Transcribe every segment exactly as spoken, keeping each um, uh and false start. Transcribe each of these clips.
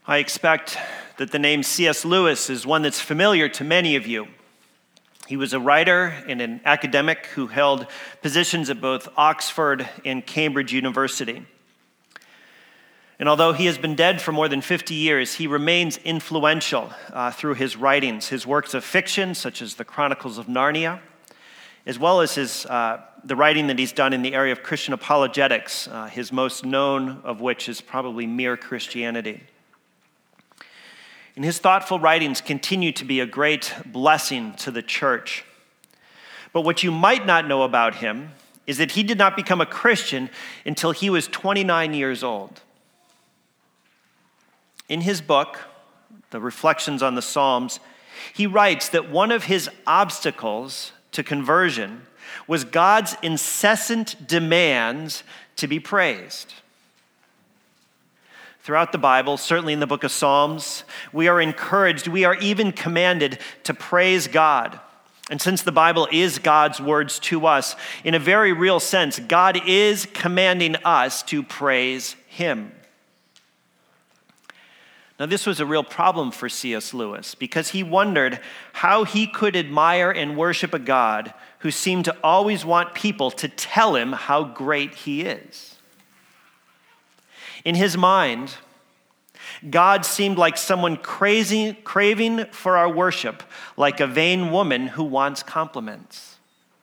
I expect that the name C S Lewis is one that's familiar to many of you. He was a writer and an academic who held positions at both Oxford and Cambridge University. And although he has been dead for more than fifty years, he remains influential uh, through his writings, his works of fiction, such as the Chronicles of Narnia, as well as his uh, the writing that he's done in the area of Christian apologetics, uh, his most known of which is probably Mere Christianity. And his thoughtful writings continue to be a great blessing to the church. But what you might not know about him is that he did not become a Christian until he was twenty-nine years old. In his book, The Reflections on the Psalms, he writes that one of his obstacles to conversion was God's incessant demands to be praised. Throughout the Bible, certainly in the book of Psalms, we are encouraged, we are even commanded to praise God. And since the Bible is God's words to us, in a very real sense, God is commanding us to praise him. Now, this was a real problem for C S Lewis because he wondered how he could admire and worship a God who seemed to always want people to tell him how great he is. In his mind, God seemed like someone crazy, craving for our worship, like a vain woman who wants compliments.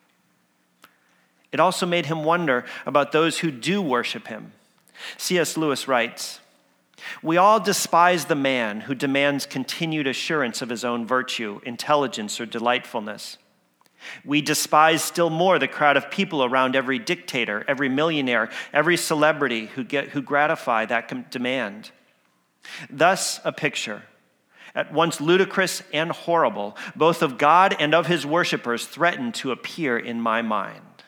It also made him wonder about those who do worship him. C S Lewis writes, "We all despise the man who demands continued assurance of his own virtue, intelligence, or delightfulness. We despise still more the crowd of people around every dictator, every millionaire, every celebrity who get who gratify that com- demand. Thus, a picture, at once ludicrous and horrible, both of God and of his worshipers, threatened to appear in my mind."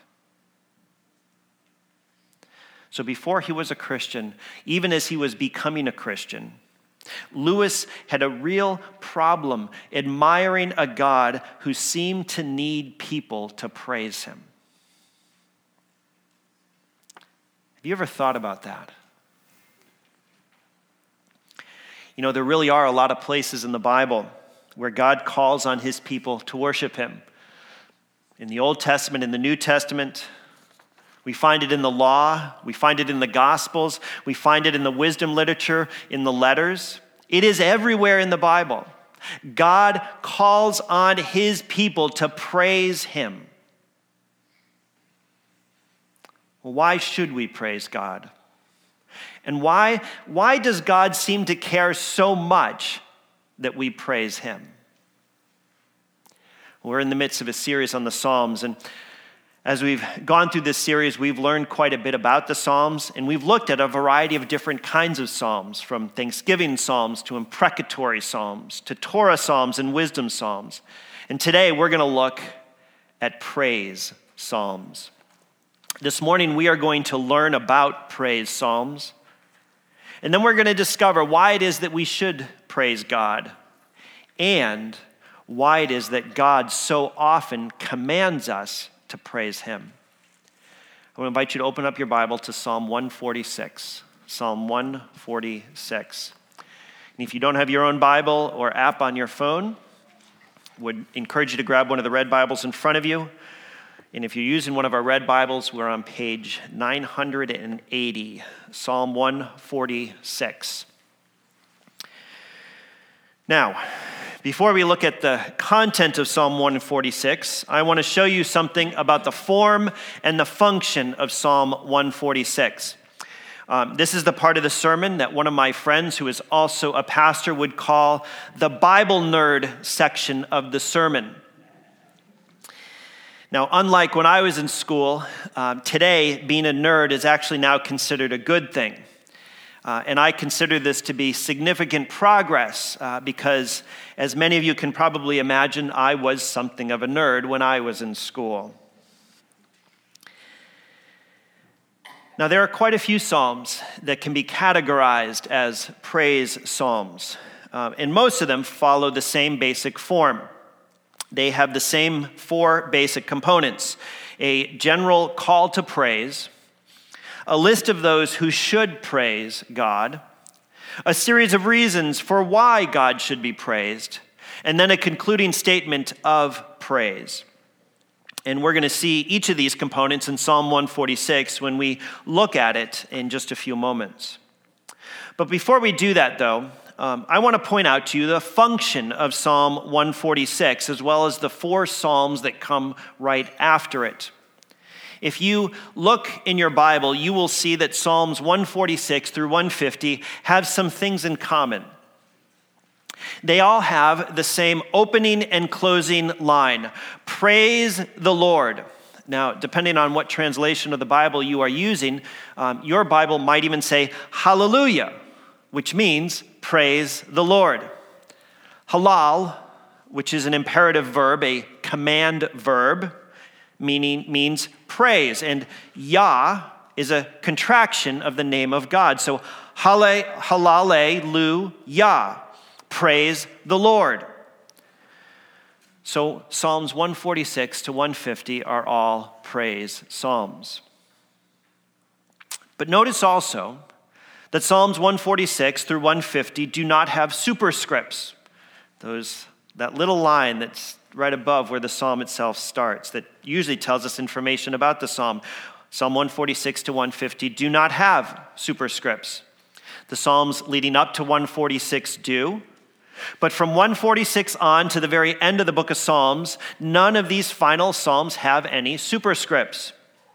So before he was a Christian, even as he was becoming a Christian, Lewis had a real problem admiring a God who seemed to need people to praise him. Have you ever thought about that? You know, there really are a lot of places in the Bible where God calls on his people to worship him. In the Old Testament, in the New Testament, we find it in the law, we find it in the Gospels, we find it in the wisdom literature, in the letters. It is everywhere in the Bible. God calls on his people to praise him. Well, why should we praise God? And why, why does God seem to care so much that we praise him? We're in the midst of a series on the Psalms, and as we've gone through this series, we've learned quite a bit about the Psalms, and we've looked at a variety of different kinds of Psalms, from Thanksgiving Psalms to imprecatory Psalms, to Torah Psalms and wisdom Psalms. And today we're going to look at praise Psalms. This morning we are going to learn about praise Psalms, and then we're going to discover why it is that we should praise God, and why it is that God so often commands us to praise him. I want to invite you to open up your Bible to Psalm one forty-six. Psalm one forty-six. And if you don't have your own Bible or app on your phone, would encourage you to grab one of the red Bibles in front of you. And if you're using one of our red Bibles, we're on page nine hundred eighty, Psalm one forty-six. Now, before we look at the content of Psalm one forty-six, I want to show you something about the form and the function of Psalm one forty-six. Um, this is the part of the sermon that one of my friends, who is also a pastor, would call the Bible nerd section of the sermon. Now, unlike when I was in school, um, today being a nerd is actually now considered a good thing. Uh, and I consider this to be significant progress uh, because, as many of you can probably imagine, I was something of a nerd when I was in school. Now, there are quite a few psalms that can be categorized as praise psalms, uh, and most of them follow the same basic form. They have the same four basic components: a general call to praise, a list of those who should praise God, a series of reasons for why God should be praised, and then a concluding statement of praise. And we're going to see each of these components in Psalm one forty-six when we look at it in just a few moments. But before we do that, though, um, I want to point out to you the function of Psalm one forty-six, as well as the four psalms that come right after it. If you look in your Bible, you will see that Psalms one forty-six through one fifty have some things in common. They all have the same opening and closing line. Praise the Lord. Now, depending on what translation of the Bible you are using, um, your Bible might even say hallelujah, which means praise the Lord. Halal, which is an imperative verb, a command verb, meaning means praise. And Yah is a contraction of the name of God. So hale, halale, Yah. Praise the Lord. So Psalms one forty-six to one fifty are all praise psalms. But notice also that Psalms one forty-six through one fifty do not have superscripts. Those, that little line that's right above where the psalm itself starts that usually tells us information about the psalm. Psalm one forty-six to one fifty do not have superscripts. The psalms leading up to one forty-six do. But from one forty-six on to the very end of the book of Psalms, none of these final psalms have any superscripts.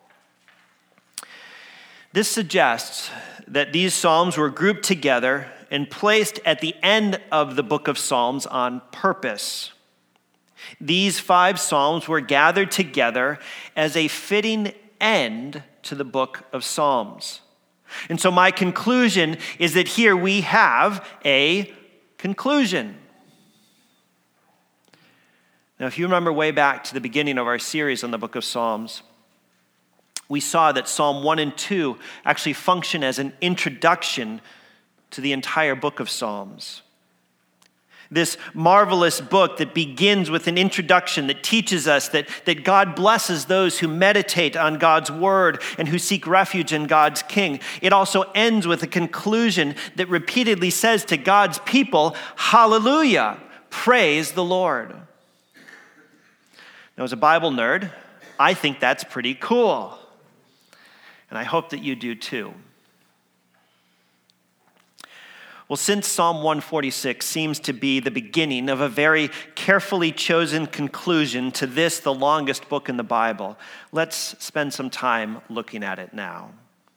This suggests that these psalms were grouped together and placed at the end of the book of Psalms on purpose. These five psalms were gathered together as a fitting end to the book of Psalms. And so my conclusion is that here we have a conclusion. Now, if you remember way back to the beginning of our series on the book of Psalms, we saw that Psalm one and two actually function as an introduction to the entire book of Psalms. This marvelous book that begins with an introduction that teaches us that, that God blesses those who meditate on God's word and who seek refuge in God's King. It also ends with a conclusion that repeatedly says to God's people, hallelujah, praise the Lord. Now, as a Bible nerd, I think that's pretty cool. And I hope that you do too. Well, since Psalm one forty-six seems to be the beginning of a very carefully chosen conclusion to this, the longest book in the Bible, let's spend some time looking at it now.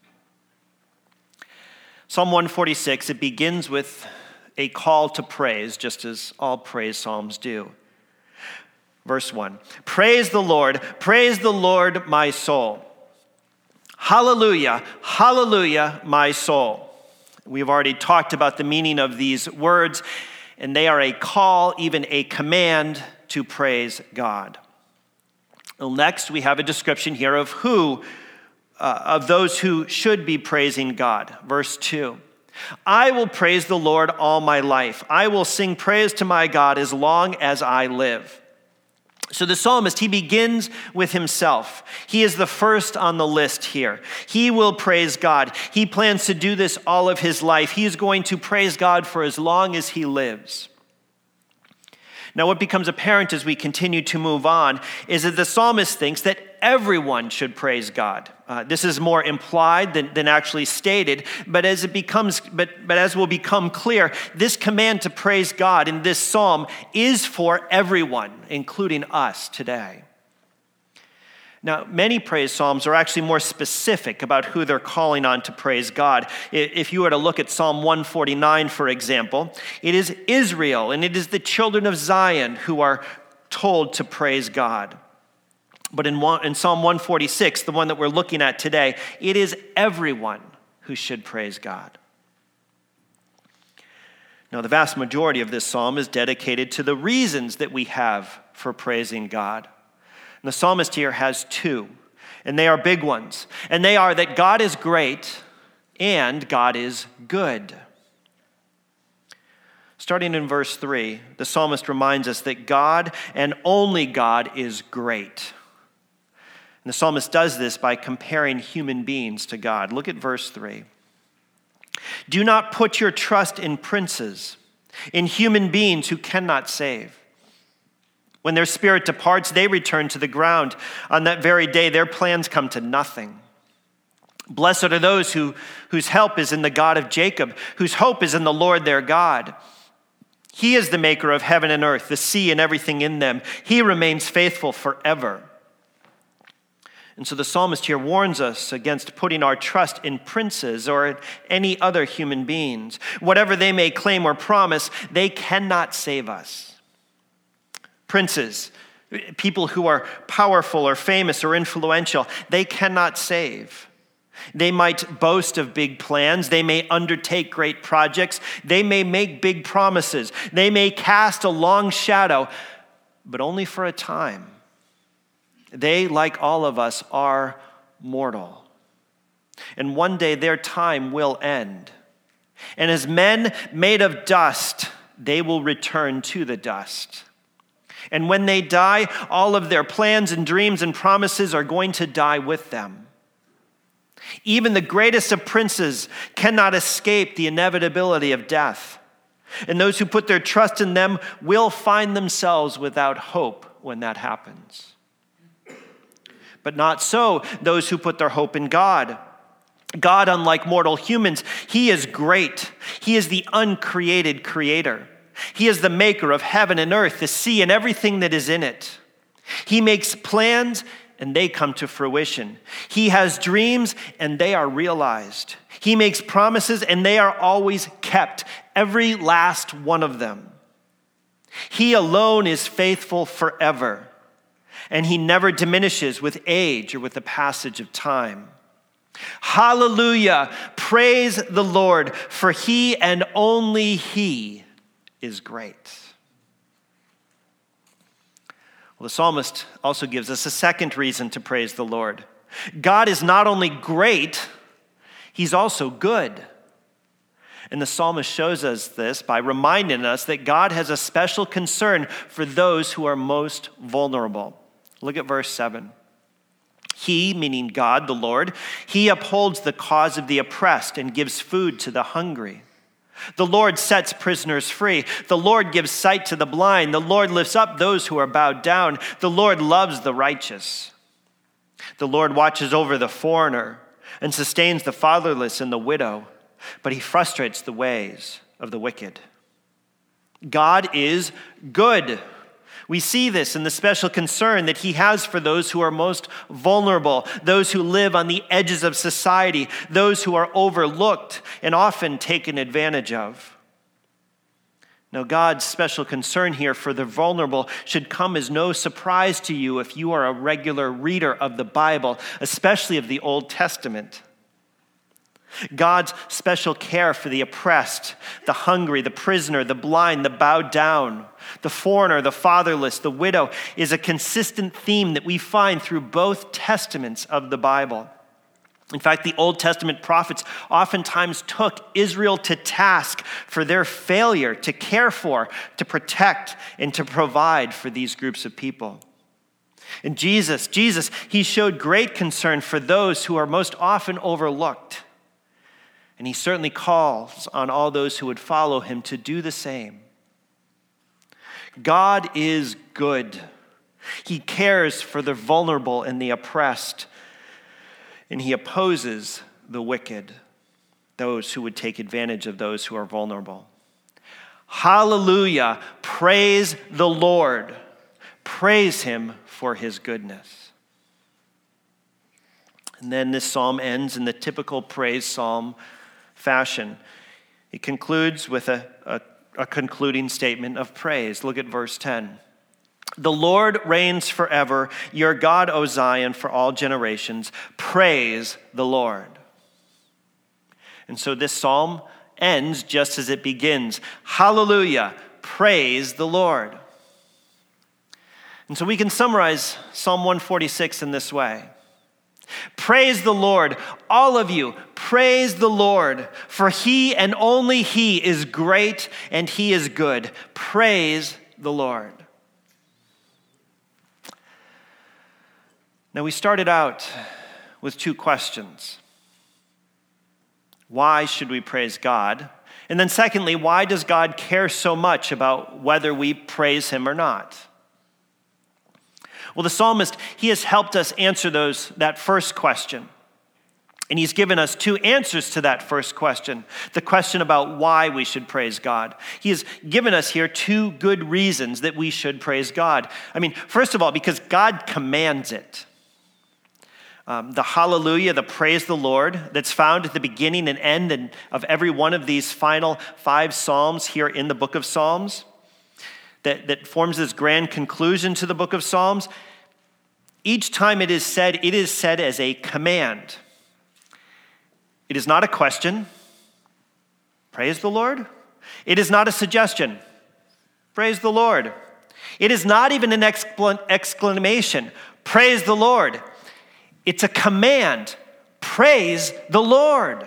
Psalm one forty-six, it begins with a call to praise, just as all praise psalms do. Verse one, praise the Lord, praise the Lord, my soul. Hallelujah, hallelujah, my soul. We've already talked about the meaning of these words, and they are a call, even a command to praise God. Well, next, we have a description here of who, uh, of those who should be praising God. Verse two, I will praise the Lord all my life. I will sing praise to my God as long as I live. So the psalmist, he begins with himself. He is the first on the list here. He will praise God. He plans to do this all of his life. He is going to praise God for as long as he lives. Now, what becomes apparent as we continue to move on is that the psalmist thinks that everyone should praise God. Uh, this is more implied than, than actually stated, but as it becomes, but, but as will become clear, this command to praise God in this psalm is for everyone, including us today. Now, many praise psalms are actually more specific about who they're calling on to praise God. If you were to look at Psalm one forty-nine, for example, it is Israel and it is the children of Zion who are told to praise God. But in, one, in Psalm one forty-six, the one that we're looking at today, it is everyone who should praise God. Now, the vast majority of this psalm is dedicated to the reasons that we have for praising God. And the psalmist here has two, and they are big ones. And they are that God is great and God is good. Starting in verse three, the psalmist reminds us that God and only God is great. And the psalmist does this by comparing human beings to God. Look at verse three. Do not put your trust in princes, in human beings who cannot save. When their spirit departs, they return to the ground. On that very day, their plans come to nothing. Blessed are those who, whose help is in the God of Jacob, whose hope is in the Lord their God. He is the maker of heaven and earth, the sea and everything in them. He remains faithful forever. And so the psalmist here warns us against putting our trust in princes or in any other human beings. Whatever they may claim or promise, they cannot save us. Princes, people who are powerful or famous or influential, they cannot save. They might boast of big plans. They may undertake great projects. They may make big promises. They may cast a long shadow, but only for a time. They, like all of us, are mortal. And one day their time will end. And as men made of dust, they will return to the dust. And when they die, all of their plans and dreams and promises are going to die with them. Even the greatest of princes cannot escape the inevitability of death. And those who put their trust in them will find themselves without hope when that happens. But not so those who put their hope in God. God, unlike mortal humans, he is great. He is the uncreated creator. He is the maker of heaven and earth, the sea, and everything that is in it. He makes plans, and they come to fruition. He has dreams, and they are realized. He makes promises, and they are always kept, every last one of them. He alone is faithful forever, and he never diminishes with age or with the passage of time. Hallelujah! Praise the Lord, for he and only he is great. Well, the psalmist also gives us a second reason to praise the Lord. God is not only great, he's also good. And the psalmist shows us this by reminding us that God has a special concern for those who are most vulnerable. Look at verse seven. He, meaning God, the Lord, he upholds the cause of the oppressed and gives food to the hungry. The Lord sets prisoners free. The Lord gives sight to the blind. The Lord lifts up those who are bowed down. The Lord loves the righteous. The Lord watches over the foreigner and sustains the fatherless and the widow, but he frustrates the ways of the wicked. God is good. We see this in the special concern that he has for those who are most vulnerable, those who live on the edges of society, those who are overlooked and often taken advantage of. Now, God's special concern here for the vulnerable should come as no surprise to you if you are a regular reader of the Bible, especially of the Old Testament. God's special care for the oppressed, the hungry, the prisoner, the blind, the bowed down, the foreigner, the fatherless, the widow is a consistent theme that we find through both testaments of the Bible. In fact, the Old Testament prophets oftentimes took Israel to task for their failure to care for, to protect, and to provide for these groups of people. And Jesus, Jesus, he showed great concern for those who are most often overlooked. And he certainly calls on all those who would follow him to do the same. God is good. He cares for the vulnerable and the oppressed, and he opposes the wicked, those who would take advantage of those who are vulnerable. Hallelujah! Praise the Lord. Praise him for his goodness. And then this psalm ends in the typical praise psalm fashion. It concludes with a, a, a concluding statement of praise. Look at verse ten. The Lord reigns forever, your God, O Zion, for all generations. Praise the Lord. And so this psalm ends just as it begins. Hallelujah, praise the Lord. And so we can summarize Psalm one forty-six in this way. Praise the Lord, all of you, praise the Lord, for he and only he is great and he is good. Praise the Lord. Now we started out with two questions. Why should we praise God? And then secondly, why does God care so much about whether we praise him or not? Well, the psalmist, he has helped us answer those that first question. And he's given us two answers to that first question, the question about why we should praise God. He has given us here two good reasons that we should praise God. I mean, first of all, because God commands it. Um, the hallelujah, the praise the Lord, that's found at the beginning and end of every one of these final five psalms here in the book of Psalms, that, that forms this grand conclusion to the book of Psalms. Each time it is said, it is said as a command. It is not a question. Praise the Lord. It is not a suggestion. Praise the Lord. It is not even an exclamation. Praise the Lord. It's a command. Praise the Lord.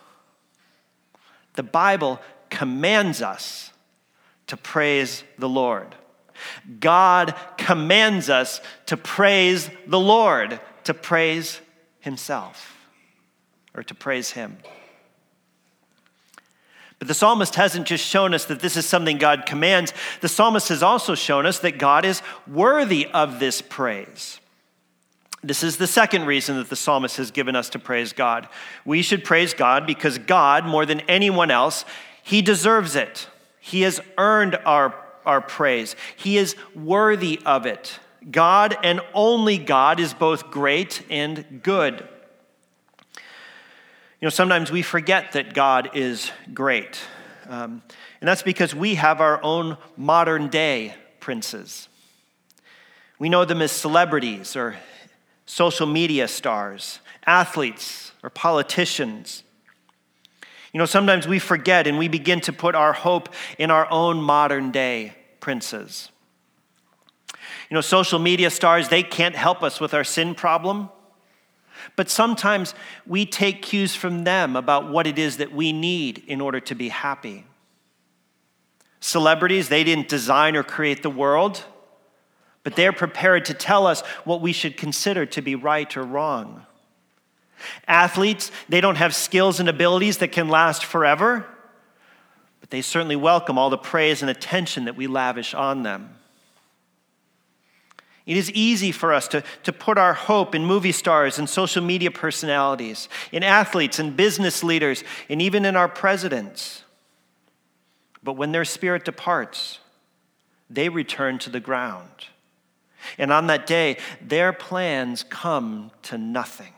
The Bible commands us to praise the Lord. God commands us to praise the Lord, to praise himself, or to praise him. But the psalmist hasn't just shown us that this is something God commands. The psalmist has also shown us that God is worthy of this praise. This is the second reason that the psalmist has given us to praise God. We should praise God because God, more than anyone else, he deserves it. He has earned our, our praise. He is worthy of it. God and only God is both great and good. You know, sometimes we forget that God is great. Um, and that's because we have our own modern day princes. We know them as celebrities or social media stars, athletes, or politicians. You know, sometimes we forget and we begin to put our hope in our own modern day princes. You know, social media stars, they can't help us with our sin problem, but sometimes we take cues from them about what it is that we need in order to be happy. Celebrities, they didn't design or create the world, but they're prepared to tell us what we should consider to be right or wrong. Athletes, they don't have skills and abilities that can last forever, but they certainly welcome all the praise and attention that we lavish on them. It is easy for us to, to put our hope in movie stars and social media personalities, in athletes and business leaders, and even in our presidents. But when their spirit departs, they return to the ground. And on that day, their plans come to nothing.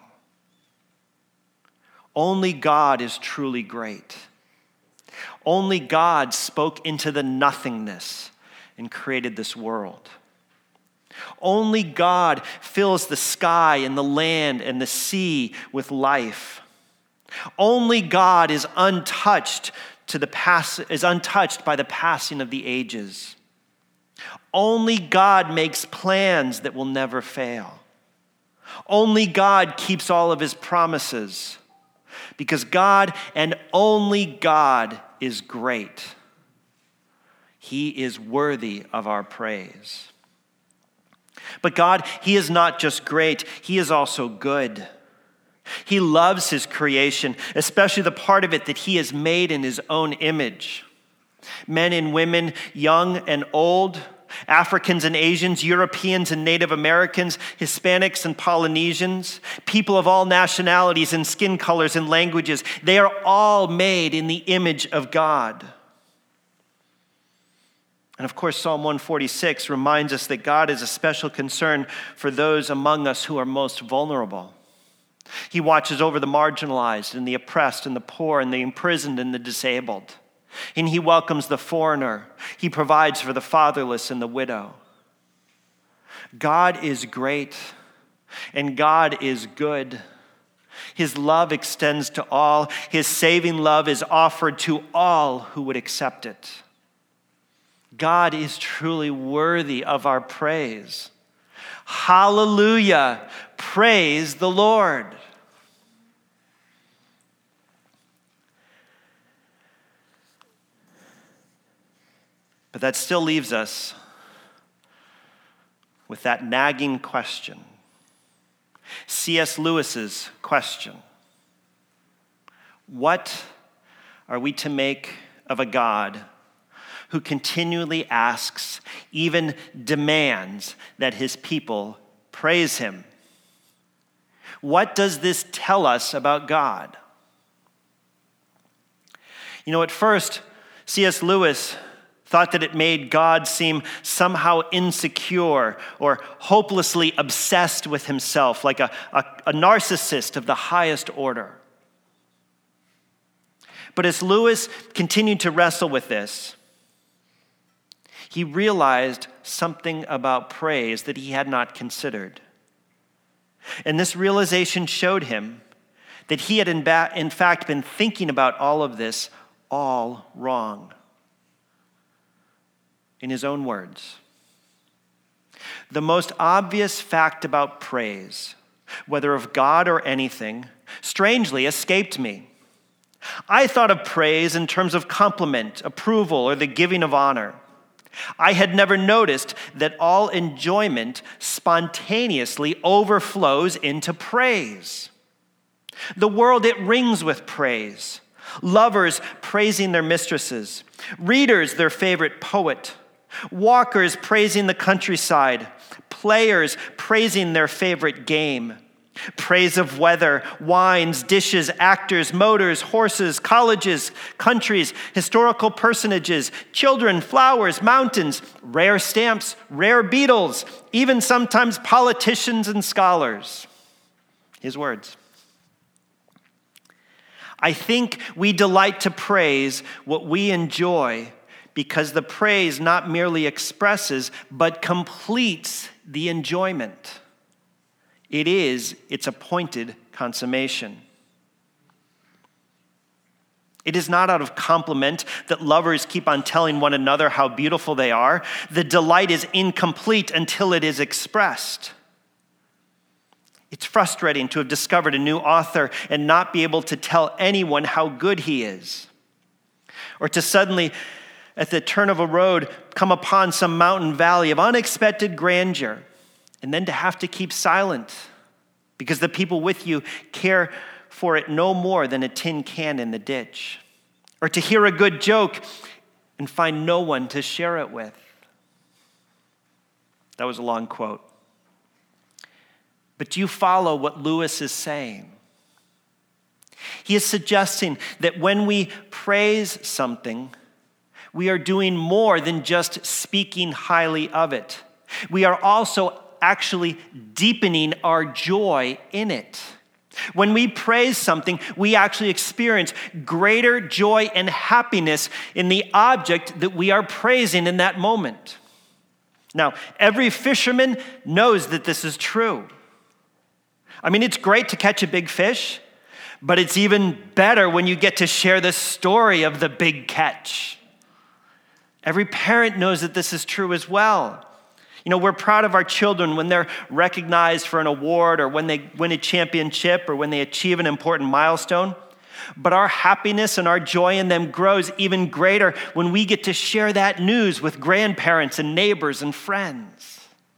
Only God is truly great. Only God spoke into the nothingness and created this world. Only God fills the sky and the land and the sea with life. Only God is untouched to the pass- is untouched by the passing of the ages. Only God makes plans that will never fail. Only God keeps all of his promises, because God and only God is great. He is worthy of our praise. But God, he is not just great, he is also good. He loves his creation, especially the part of it that he has made in his own image. Men and women, young and old, Africans and Asians, Europeans and Native Americans, Hispanics and Polynesians, people of all nationalities and skin colors and languages, they are all made in the image of God. And of course, Psalm one forty-six reminds us that God is a special concern for those among us who are most vulnerable. He watches over the marginalized and the oppressed and the poor and the imprisoned and the disabled. And he welcomes the foreigner. He provides for the fatherless and the widow. God is great, and God is good. His love extends to all. His saving love is offered to all who would accept it. God is truly worthy of our praise. Hallelujah! Praise the Lord. But that still leaves us with that nagging question. C S Lewis's question. What are we to make of a God who continually asks, even demands, that his people praise him? What does this tell us about God? You know, at first, C S Lewis thought that it made God seem somehow insecure or hopelessly obsessed with himself, like a, a, a narcissist of the highest order. But as Lewis continued to wrestle with this, he realized something about praise that he had not considered. And this realization showed him that he had in, ba- in fact been thinking about all of this all wrong. In his own words, the most obvious fact about praise, whether of God or anything, strangely escaped me. I thought of praise in terms of compliment, approval, or the giving of honor. I had never noticed that all enjoyment spontaneously overflows into praise. The world, it rings with praise. Lovers praising their mistresses, readers their favorite poet, walkers praising the countryside, players praising their favorite game. Praise of weather, wines, dishes, actors, motors, horses, colleges, countries, historical personages, children, flowers, mountains, rare stamps, rare beetles, even sometimes politicians and scholars. His words. I think we delight to praise what we enjoy because the praise not merely expresses, but completes the enjoyment. It is its appointed consummation. It is not out of compliment that lovers keep on telling one another how beautiful they are. The delight is incomplete until it is expressed. It's frustrating to have discovered a new author and not be able to tell anyone how good he is. Or to suddenly, at the turn of a road, come upon some mountain valley of unexpected grandeur, and then to have to keep silent because the people with you care for it no more than a tin can in the ditch. Or to hear a good joke and find no one to share it with. That was a long quote. But do you follow what Lewis is saying? He is suggesting that when we praise something, we are doing more than just speaking highly of it. We are also actually deepening our joy in it. When we praise something, we actually experience greater joy and happiness in the object that we are praising in that moment. Now, every fisherman knows that this is true. I mean, it's great to catch a big fish, but it's even better when you get to share the story of the big catch. Every parent knows that this is true as well. You know, we're proud of our children when they're recognized for an award or when they win a championship or when they achieve an important milestone. But our happiness and our joy in them grows even greater when we get to share that news with grandparents and neighbors and friends.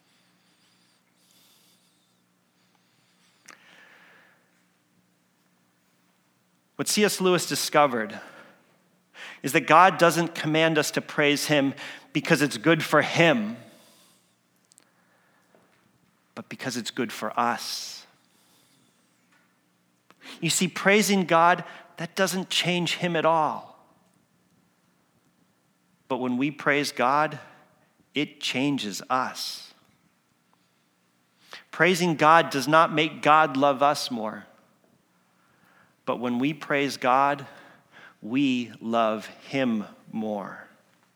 What C S Lewis discovered is that God doesn't command us to praise him because it's good for him, but because it's good for us. You see, praising God, that doesn't change him at all. But when we praise God, it changes us. Praising God does not make God love us more. But when we praise God, we love him more.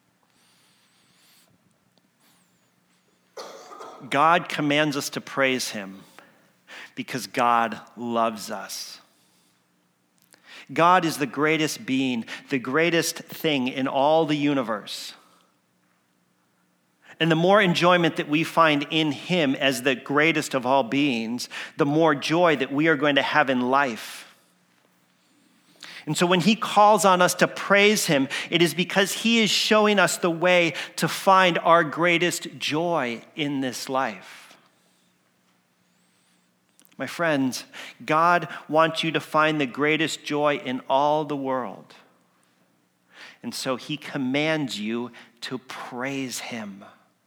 God commands us to praise him because God loves us. God is the greatest being, the greatest thing in all the universe. And the more enjoyment that we find in him as the greatest of all beings, the more joy that we are going to have in life. And so when he calls on us to praise him, it is because he is showing us the way to find our greatest joy in this life. My friends, God wants you to find the greatest joy in all the world. And so he commands you to praise him.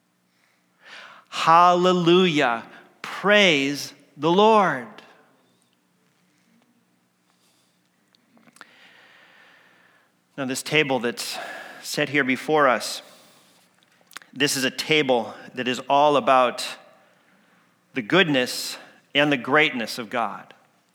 Hallelujah. Praise the Lord. Now, this table that's set here before us, this is a table that is all about the goodness and the greatness of God.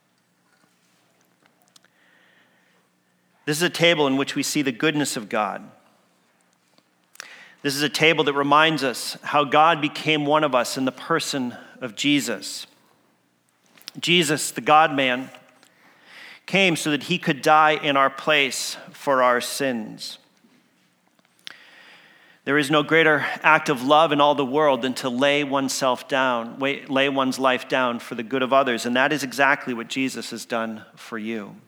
This is a table in which we see the goodness of God. This is a table that reminds us how God became one of us in the person of Jesus. Jesus, the God-man, came so that he could die in our place for our sins. There is no greater act of love in all the world than to lay oneself down, lay one's life down for the good of others, and that is exactly what Jesus has done for you.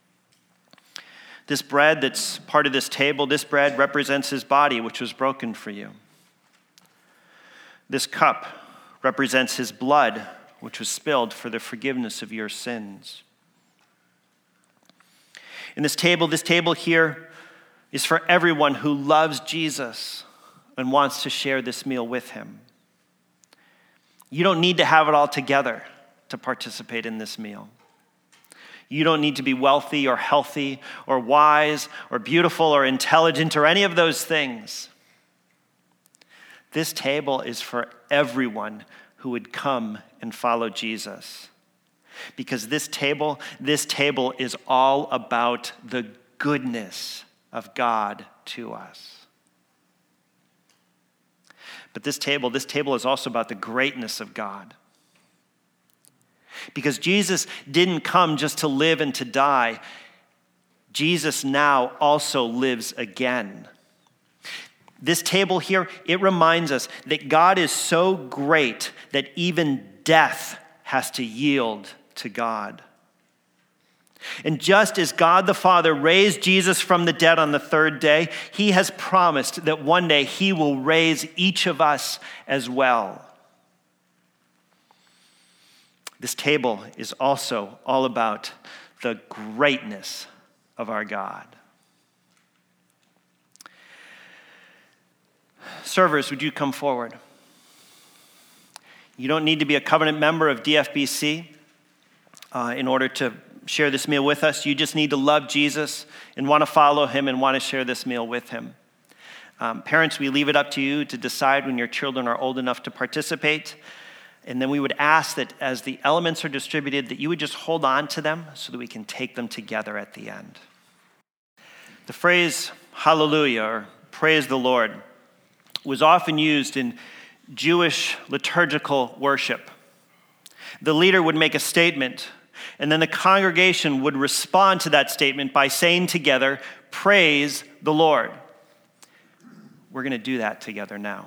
This bread that's part of this table, this bread represents his body, which was broken for you. This cup represents his blood, which was spilled for the forgiveness of your sins. In this table, this table here is for everyone who loves Jesus and wants to share this meal with him. You don't need to have it all together to participate in this meal. You don't need to be wealthy or healthy or wise or beautiful or intelligent or any of those things. This table is for everyone who would come and follow Jesus. Because this table, this table is all about the goodness of God to us. But this table, this table is also about the greatness of God. Because Jesus didn't come just to live and to die. Jesus now also lives again. This table here, it reminds us that God is so great that even death has to yield to God. And just as God the Father raised Jesus from the dead on the third day, he has promised that one day he will raise each of us as well. This table is also all about the greatness of our God. Servers, would you come forward? You don't need to be a covenant member of D F B C uh, in order to share this meal with us. You just need to love Jesus and want to follow him and want to share this meal with him. Um, parents, we leave it up to you to decide when your children are old enough to participate. And then we would ask that as the elements are distributed, that you would just hold on to them so that we can take them together at the end. The phrase hallelujah, or praise the Lord, was often used in Jewish liturgical worship. The leader would make a statement, and then the congregation would respond to that statement by saying together, praise the Lord. We're going to do that together now.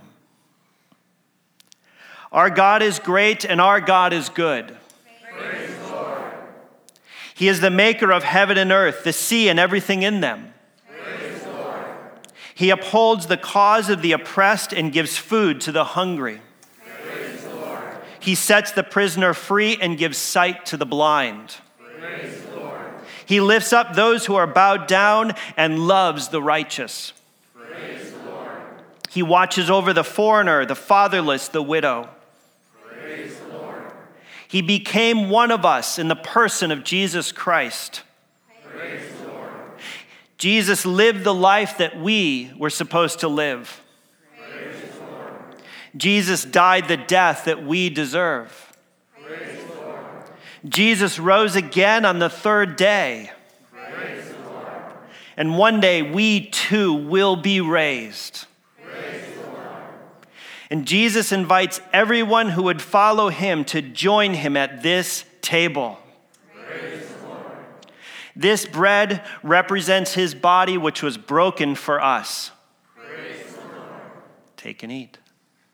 Our God is great and our God is good. Praise the Lord. He is the maker of heaven and earth, the sea and everything in them. Praise the Lord. He upholds the cause of the oppressed and gives food to the hungry. Praise the Lord. He sets the prisoner free and gives sight to the blind. Praise the Lord. He lifts up those who are bowed down and loves the righteous. Praise the Lord. He watches over the foreigner, the fatherless, the widow. Praise the Lord. He became one of us in the person of Jesus Christ. Praise the Lord. Jesus lived the life that we were supposed to live. Praise the Lord. Jesus died the death that we deserve. Praise the Lord. Jesus rose again on the third day. Praise the Lord. And one day we too will be raised. Praise the Lord. And Jesus invites everyone who would follow him to join him at this table. Praise the Lord. This bread represents his body, which was broken for us. Praise the Lord. Take and eat.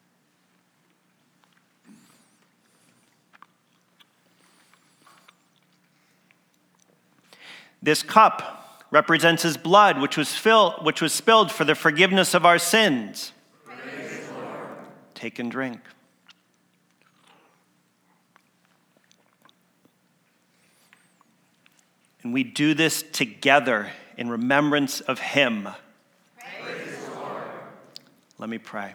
This cup represents his blood, which was, filled, which was spilled for the forgiveness of our sins. Praise the Lord. Take and drink. And we do this together in remembrance of him. Praise the Lord. Let me pray.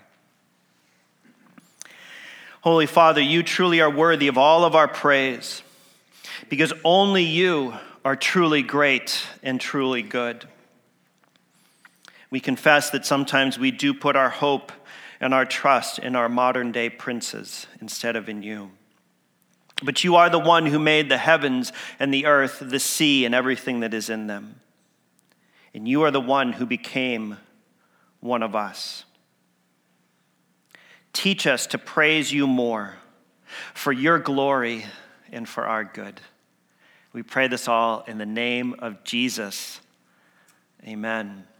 Holy Father, you truly are worthy of all of our praise, because only you are truly great and truly good. We confess that sometimes we do put our hope and our trust in our modern day princes instead of in you. But you are the one who made the heavens and the earth, the sea, and everything that is in them. And you are the one who became one of us. Teach us to praise you more for your glory and for our good. We pray this all in the name of Jesus. Amen.